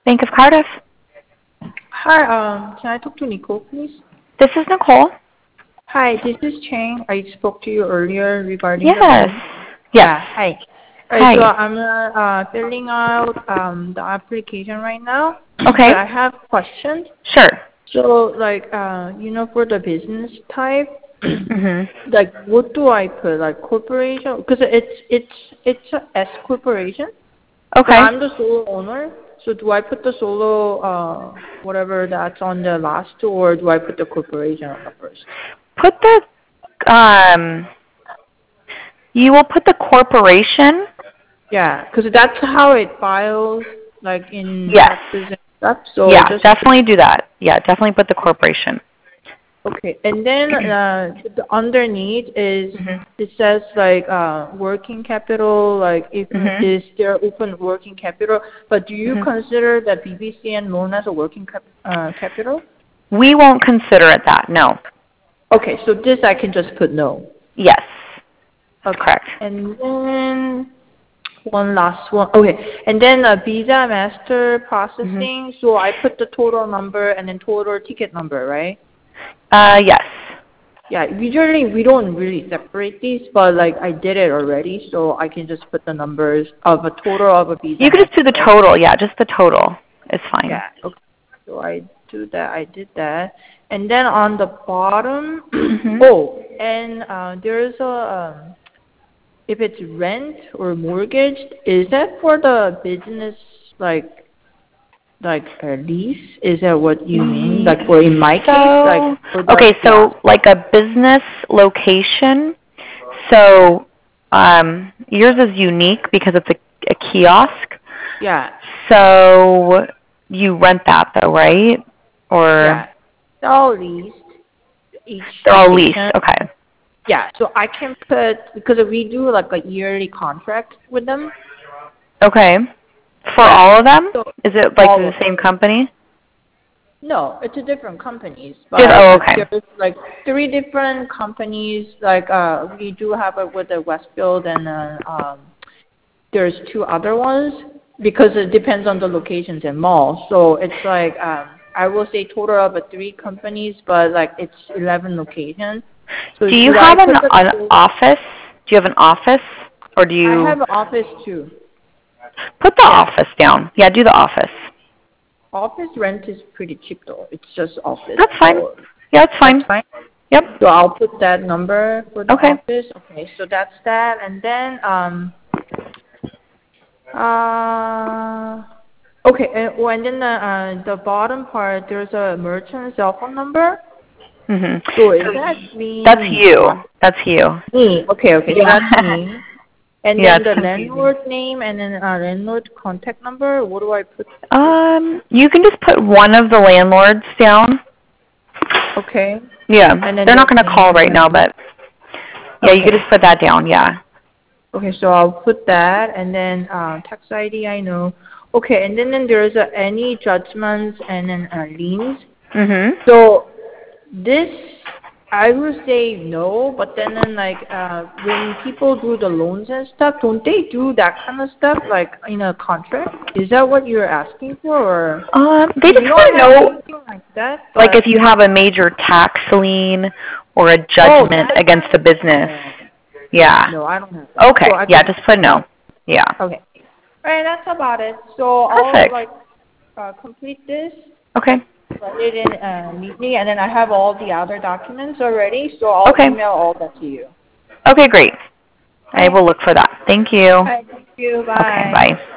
Bank of Cardiff. Hi, can I talk to Nicole, please? This is Nicole. Hi, this is Chang. I spoke to you earlier regarding the Yes. loan. Yes. Yeah, hi. All Hi. right, so I'm filling out the application right now. Okay. But I have questions. Sure. So, for the business type, Mhm. like, what do I put? Like, corporation? Because it's a S corporation. But Okay. I'm the solo owner. So do I put the solo, whatever that's on the last, or do I put the corporation on the first? Put the you will put the corporation. Yeah, because that's how it files, like in Yes. taxes and stuff. So Yeah, just definitely do that. Yeah, definitely put the corporation. okay. And then the underneath is Mhm. it says like working capital, like if Mhm. is there open working capital. But do you Mhm. consider that BBCN loan as a working capital? We won't consider it that. No. Okay, so this I can just put no. Yes. Okay. Correct. And then one last one. Okay. And then Visa Master Mhm. processing. So I put the total number and then total ticket number, right? Yes. Yeah. Usually we don't really separate these, but like I did it already, so I can just put the numbers of a total of a Visa You could just do the Master, right? total. Yeah, just the total. It's fine. Yeah. Okay. So I do that. I did that. And then on the bottom, Mhm. oh, and there's a if it's rent or mortgage, is that for the business like a lease? Is that what you mean? Like for in my case, like So, for the okay, yeah so like a business location. So, yours is unique because it's a kiosk. yeah So you rent that though, right? Or yeah they're all leased each they're all leased. location. Okay. Yeah, so I can put because we do like a yearly contract with them. Okay. For Yeah, all of them? so Is it like all the of same company? no, it's a different companies, Just, but oh, okay. there's like three different companies. Like we do have it with the Westfield and there's two other ones because it depends on the locations and malls. So it's like I will say total of three companies, but like it's 11 locations. So Do you should I have put the an office? Do you have an office? Or do I you have an office too. put the Yeah. office down? Yeah, do the office. Office rent is pretty cheap though. It's just office. That's fine. So Yeah, that's that's fine. fine. Yep. So I'll put that number for the Okay. office. Okay, so that's that. And then okay, and then the bottom part there's a merchant cell phone number. Mhm. So is So that mean that's you. That's you. me? Okay, okay, so Yeah. that's me. And Yeah, then it's the confusing. landlord name and then landlord contact number. What do I put? You can just put one of the landlords down. Okay, Yeah. and then They're their not going to call name. right now, but yeah, you could Okay. just put that down. Yeah. Okay, so I'll put that, and then tax ID I know. Okay, and then there's any judgments and then liens. Mhm. So this I would say no, but then like when people do the loans and stuff, don't they do that kind of stuff like in a contract? Is that what you're asking for, or They just we want don't to have know, anything like that? like, if But you have a major tax lien or a oh, judgment that against the business. no, Yeah. no, I don't have that. Okay. So I Yeah, can just put no. Yeah. okay. All right, that's about it. So I'll Perfect. like complete this, Okay. write it in neatly, and then I have all the other documents already. So I'll Okay. email all that to you. Okay, great. All I right. will look for that. Thank you. All right. Thank you. Okay, Bye. bye.